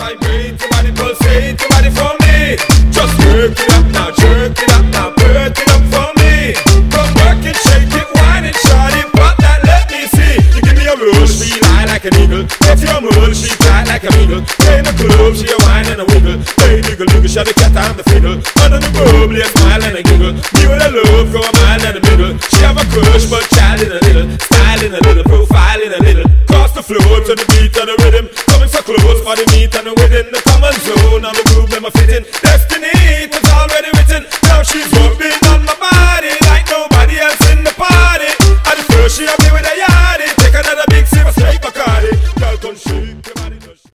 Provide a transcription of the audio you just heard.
vibrate, your body pulsate, your body for me. Just work it up now, jerk it up now, work it up for me. Come work it, shake it, wine it, shot it, pop that, let me see. You give me a rush, she lie like an eagle. Get your mood, she fly like a eagle. In the club, she a wine and a wiggle. Hey, nigga, nigga, shot the cat on the fiddle. Under the bubbly, a smile and a giggle. Me with a love, go a mile in the middle. She have a crush, but